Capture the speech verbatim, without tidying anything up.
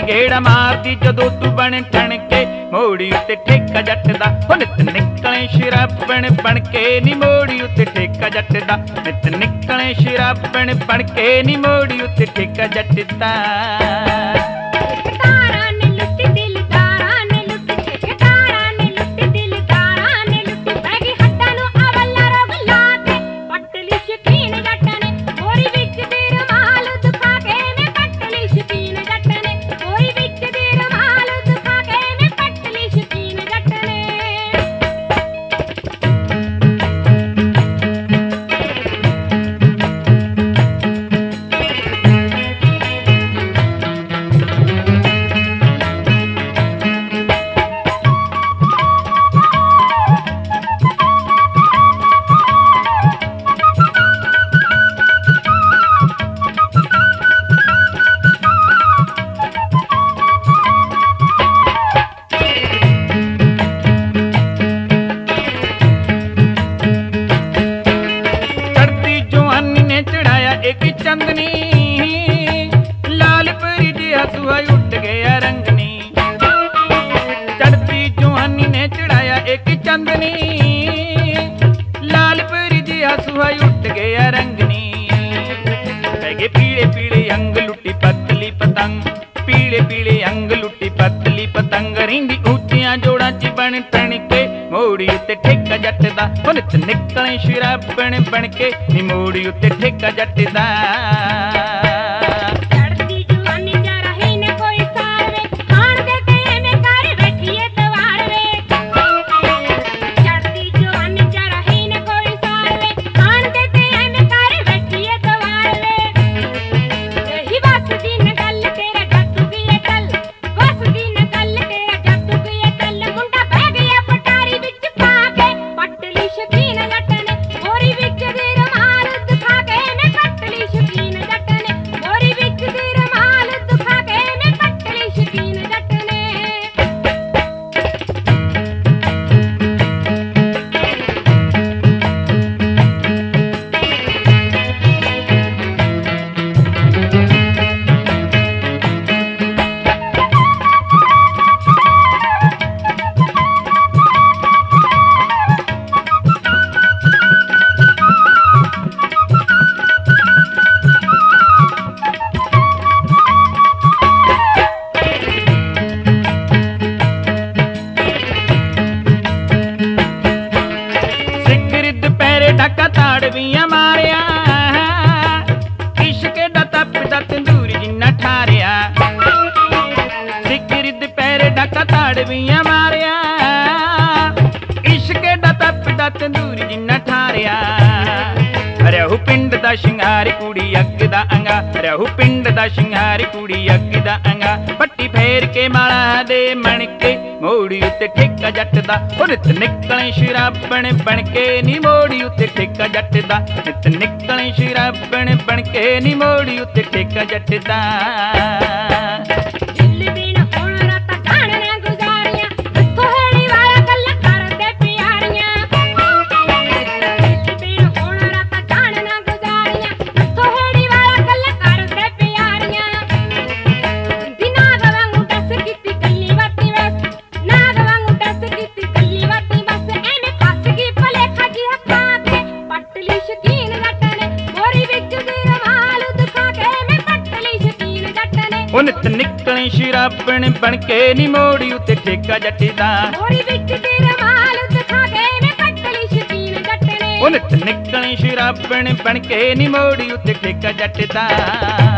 गेड़ा मारदी जदों तू बन ठण के मोड़ी उत्ते ठेका जट दा। ओ नित निकले शराबण बन के नी मोड़ी उत्ते ठेका जट दा। नित निकले शराबण बन के नी मोड़ी उत्ते ठेका जट दा। एक चंदनी लाल परी जिहा सुहा उठ गया रंगनी। चढ़ती जुहानी ने चढ़ाया एक चंदनी लाल परी जिहा सुहा उठ गया रंगनी। पैगे पीले पीले अंग लुटी पतली पतंग पीले पीले अंग लुटी पतली पतंग रिंदी ऊंचियां जोड़ा च बन तण के मोड़ी उत्ते ठेका जट दा। ओ नित निकले शराबण बन के नी मोड़ी उत्ते ठेका जट दा। ढका ताड़वियां मारिया इश्क दा तपदा तंदूर जिन्ना ठारिया। सिखर दुपहरे ढका ताड़वियां मारिया इश्क दा तपदा तंदूर जिन्ना ठारिया। रहू पिंड दा शिंगारी कुड़ी अग दा अंगा रहू पिंड दा शिंगारी कुड़ी अग दा अंगा। पट्टी फेर के माला दे मणके मोड़ी उत्ते ठेका जट दा। ओ नित निकले शराबण बन के नी मोड़ी उत्ते ठेका जट दा। नित निकले शराबण बन के नी मोड़ी उत्ते ठेका जट दा। ओ नित निकले शराबण बन के नी मोड़ी उत्ते ठेका जट दा। ओ नित निकले शराबण बन के नी मोड़ी उत्ते ठेका जट दा।